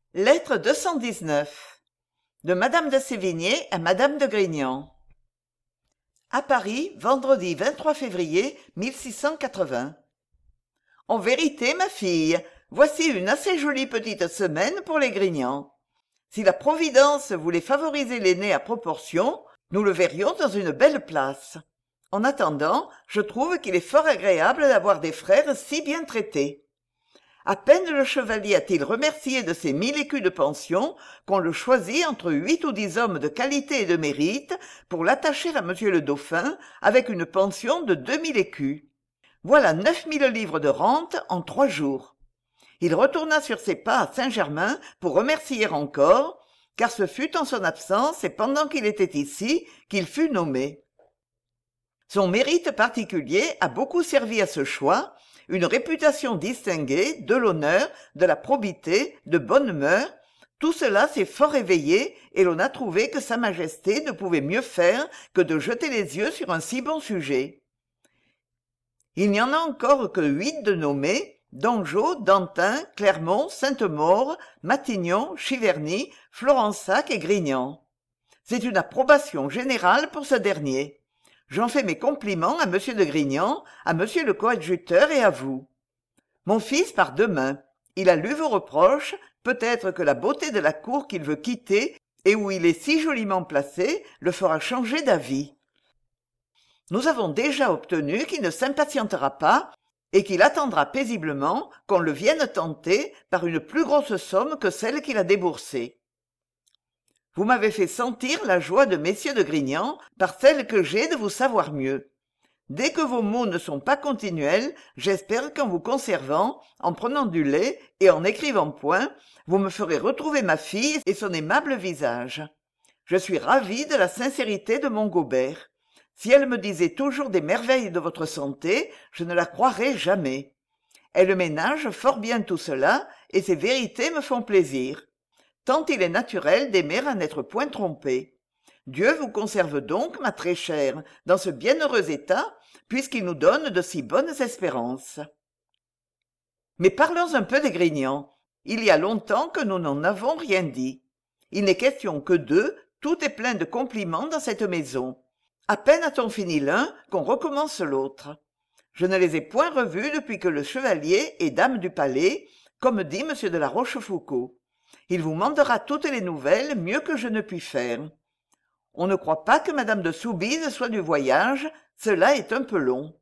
Lettre 219 de Madame de Sévigné à Madame de Grignan. À Paris, vendredi 23 février 1680. En vérité, ma fille, voici une assez jolie petite semaine pour les Grignan. Si la Providence voulait favoriser l'aîné à proportion, nous le verrions dans une belle place. En attendant, je trouve qu'il est fort agréable d'avoir des frères si bien traités. À peine le chevalier a-t-il remercié de ses 1000 écus de pension qu'on le choisit entre 8 ou 10 hommes de qualité et de mérite pour l'attacher à monsieur le dauphin avec une pension de 2000 écus. Voilà 9000 livres de rente en 3 jours. Il retourna sur ses pas à Saint-Germain pour remercier encore, car ce fut en son absence et pendant qu'il était ici qu'il fut nommé. Son mérite particulier a beaucoup servi à ce choix, une réputation distinguée, de l'honneur, de la probité, de bonnes mœurs, tout cela s'est fort éveillé et l'on a trouvé que sa majesté ne pouvait mieux faire que de jeter les yeux sur un si bon sujet. Il n'y en a encore que 8 de nommés, Dangeau, Dantin, Clermont, Sainte-Maure, Matignon, Chiverny, Florensac et Grignan. C'est une approbation générale pour ce dernier. J'en fais mes compliments à monsieur de Grignan, à monsieur le coadjuteur et à vous. Mon fils part demain. Il a lu vos reproches, peut-être que la beauté de la cour qu'il veut quitter et où il est si joliment placé le fera changer d'avis. Nous avons déjà obtenu qu'il ne s'impatientera pas et qu'il attendra paisiblement qu'on le vienne tenter par une plus grosse somme que celle qu'il a déboursée. Vous m'avez fait sentir la joie de messieurs de Grignan par celle que j'ai de vous savoir mieux. Dès que vos maux ne sont pas continuels, j'espère qu'en vous conservant, en prenant du lait et en n'écrivant point, vous me ferez retrouver ma fille et son aimable visage. Je suis ravi de la sincérité de mon Gobert. Si elle me disait toujours des merveilles de votre santé, je ne la croirais jamais. Elle ménage fort bien tout cela, et ces vérités me font plaisir. Tant il est naturel d'aimer à n'être point trompé. Dieu vous conserve donc, ma très chère, dans ce bienheureux état, puisqu'il nous donne de si bonnes espérances. Mais parlons un peu des Grignan. Il y a longtemps que nous n'en avons rien dit. Il n'est question que d'eux, tout est plein de compliments dans cette maison. À peine a-t-on fini l'un qu'on recommence l'autre. Je ne les ai point revus depuis que le chevalier est dame du palais, comme dit m de la Rochefoucauld. Il vous mandera toutes les nouvelles mieux que je ne puis faire. On ne croit pas que madame de Soubise soit du voyage, cela est un peu long.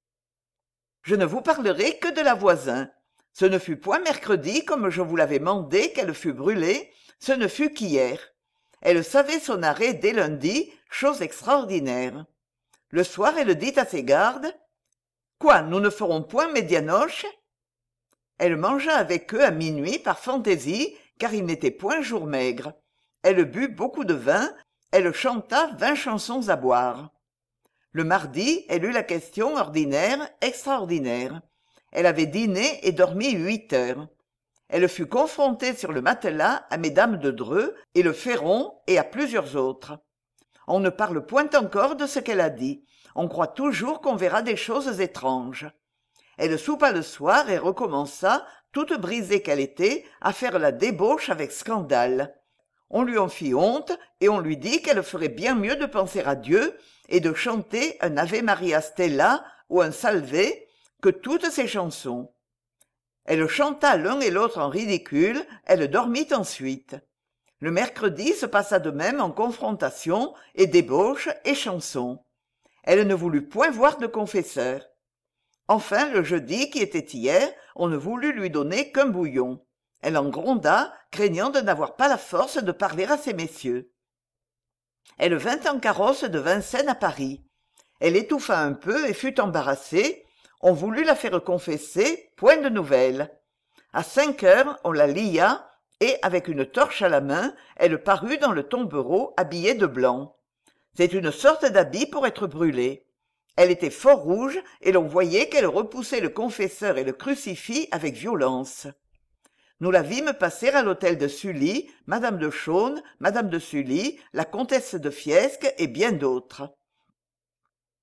Je ne vous parlerai que de la Voisin. Ce ne fut point mercredi comme je vous l'avais mandé qu'elle fût brûlée, ce ne fut qu'hier. Elle savait son arrêt dès lundi, chose extraordinaire. Le soir, elle dit à ses gardes « Quoi, nous ne ferons point médianoche ?» Elle mangea avec eux à minuit par fantaisie, car il n'était point jour maigre. Elle but beaucoup de vin, elle chanta 20 chansons à boire. Le mardi, elle eut la question ordinaire, extraordinaire. Elle avait dîné et dormi 8 heures. Elle fut confrontée sur le matelas à mesdames de Dreux et le Ferron et à plusieurs autres. On ne parle point encore de ce qu'elle a dit. On croit toujours qu'on verra des choses étranges. Elle soupa le soir et recommença, toute brisée qu'elle était, à faire la débauche avec scandale. On lui en fit honte et on lui dit qu'elle ferait bien mieux de penser à Dieu et de chanter un Ave Maria Stella ou un Salve que toutes ces chansons. Elle chanta l'un et l'autre en ridicule, elle dormit ensuite. Le mercredi se passa de même en confrontation et débauche et chansons. Elle ne voulut point voir de confesseur. Enfin, le jeudi, qui était hier, on ne voulut lui donner qu'un bouillon. Elle en gronda, craignant de n'avoir pas la force de parler à ces messieurs. Elle vint en carrosse de Vincennes à Paris. Elle étouffa un peu et fut embarrassée. On voulut la faire confesser, point de nouvelles. À 5 heures, on la lia, et, avec une torche à la main, elle parut dans le tombereau habillée de blanc. C'est une sorte d'habit pour être brûlé. Elle était fort rouge, et l'on voyait qu'elle repoussait le confesseur et le crucifix avec violence. Nous la vîmes passer à l'hôtel de Sully, madame de Chaulnes, madame de Sully, la comtesse de Fiesque et bien d'autres.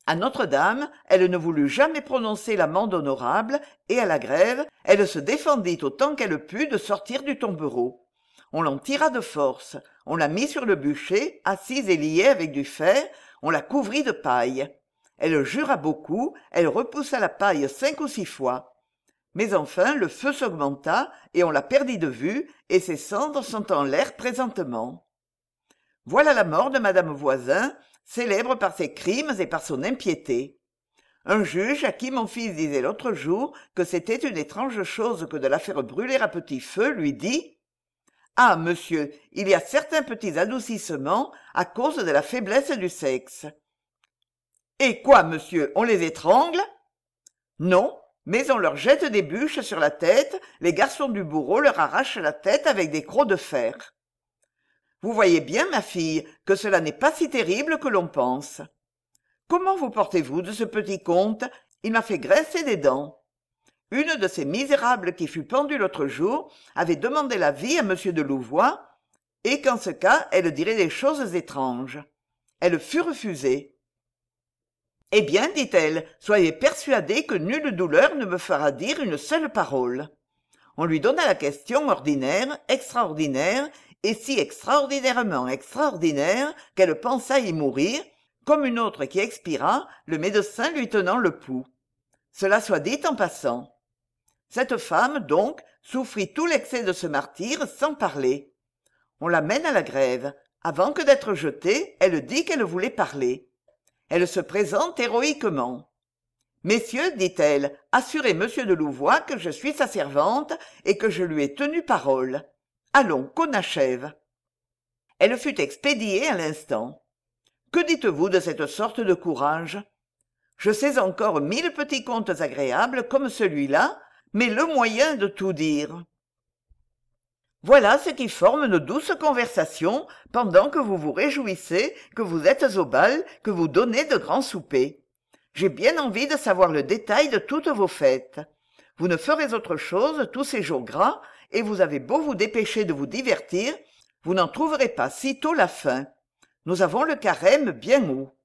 À Notre-Dame, elle ne voulut jamais prononcer l'amende honorable, et à la grève, elle se défendit autant qu'elle put de sortir du tombereau. On l'en tira de force, on la mit sur le bûcher, assise et liée avec du fer, on la couvrit de paille. Elle jura beaucoup, elle repoussa la paille 5 ou 6 fois. Mais enfin le feu s'augmenta, et on la perdit de vue, et ses cendres sont en l'air présentement. Voilà la mort de madame Voisin, célèbre par ses crimes et par son impiété. Un juge à qui mon fils disait l'autre jour que c'était une étrange chose que de la faire brûler à petit feu lui dit « Ah, monsieur, il y a certains petits adoucissements à cause de la faiblesse du sexe. »« Et quoi, monsieur, on les étrangle ?»« Non, mais on leur jette des bûches sur la tête, les garçons du bourreau leur arrachent la tête avec des crocs de fer. » Vous voyez bien, ma fille, que cela n'est pas si terrible que l'on pense. Comment vous portez-vous de ce petit conte? Il m'a fait grincer des dents. Une de ces misérables qui fut pendue l'autre jour avait demandé l'avis à m de Louvois, et qu'en ce cas elle dirait des choses étranges. Elle fut refusée. « Eh bien, dit-elle, soyez persuadé que nulle douleur ne me fera dire une seule parole. » On lui donna la question ordinaire, extraordinaire, et si extraordinairement extraordinaire qu'elle pensa y mourir, comme une autre qui expira, le médecin lui tenant le pouls. Cela soit dit en passant. Cette femme, donc, souffrit tout l'excès de ce martyre sans parler. On la mène à la grève. Avant que d'être jetée, elle dit qu'elle voulait parler. Elle se présente héroïquement. « Messieurs, dit-elle, assurez monsieur de Louvois que je suis sa servante et que je lui ai tenu parole. Allons, qu'on achève. » Elle fut expédiée à l'instant. Que dites-vous de cette sorte de courage? Je sais encore 1000 petits contes agréables comme celui-là, mais le moyen de tout dire. Voilà ce qui forme nos douces conversations pendant que vous vous réjouissez, que vous êtes au bal, que vous donnez de grands soupers. J'ai bien envie de savoir le détail de toutes vos fêtes. Vous ne ferez autre chose tous ces jours gras, et vous avez beau vous dépêcher de vous divertir, vous n'en trouverez pas sitôt la fin. Nous avons le carême bien haut.